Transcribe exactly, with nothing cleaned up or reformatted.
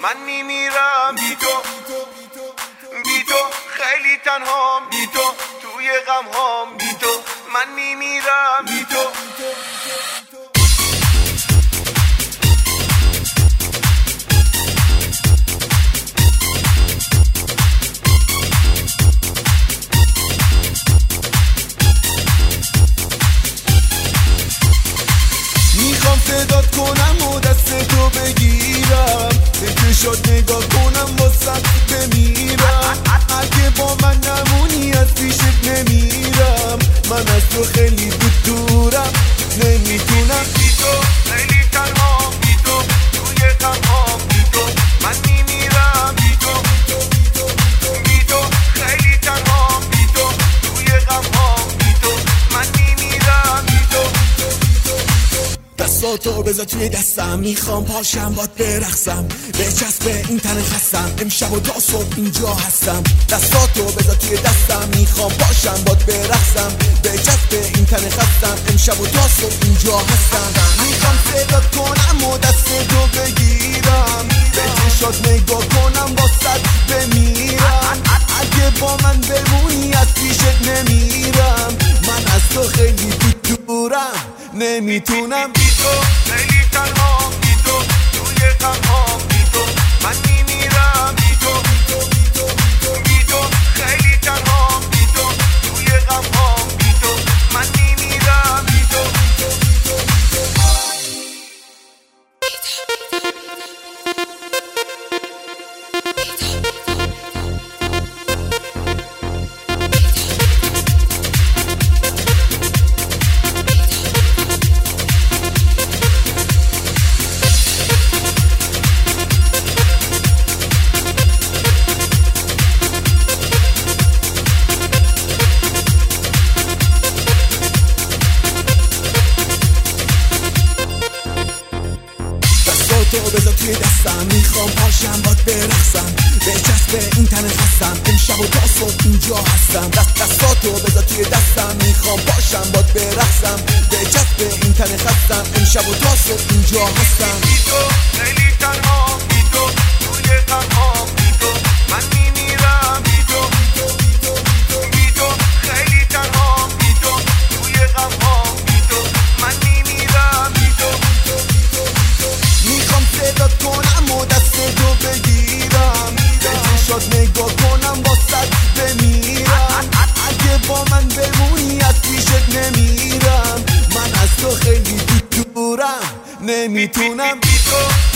من میمیرم بی تو، بی تو خیلی تنهام، بی تو توی غم هام، بی تو من میمیرم بی تو. میخوام صدات کنم و دست تو بگیرم، به چشات نگاه کنم واسه بمیرم. اگه با من نمونی از پیشت نمیرم، من از تو خیلی دور دورم، نمیتونم. بی تو خیلی تنهام، بی تو توی غم هام، بی تو من میمیرم بی تو، بی تو خیلی تنهام، بی تو توی غم هام، بی تو من میمیرم بی تو. دستاتو بذار توی دستم، میخوام پاشم باد برقصم، بچسب این تن خستم، امشب و تا صبح اینجا هستم. دستاتو بذار توی دستم، میخوام پاشم باد برقصم، بچسب این تن خستم، امشب و تا صبح اینجا هستم. میخوام صدات کنم و دست تو بگیرم، به چشات نگاه کنم واسه بمیرم. اگه با من بمونی از پیشت نمیرم، من از تو خیلی دورم، نمیتونم. بی تو خیلی تنهام، بی تو توی غم هام، بی تو من میمیرم بی تو، بی تو خیلی تنهام، بی تو توی غم هام، بی تو من میمیرم بی تو. تو بذار توی دستم، میخوام پاشم باد برقصم، بچسب این تن خستم، امشب و تا صبح اینجا هستم. دست دستاتو بذار توی دستم، میخوام پاشم باد برقصم، بچسب این تن خستم، امشب و تا صبح اینجا هستم. بی تو خیلی تنهام، بی تو توی غم هام، بی تو من میمیرم بی تو، بی تو خیلی تنهام، بی تو توی غم هام، بی تو من میمیرم بی تو. میخوام صدات کنم و دست تو بگیرم، به چشات نگاه کنم واسه بمیرم. اگه با من بمونی از پیشت نمیرم، من از تو خیلی دورم، نمیتونم. بی تو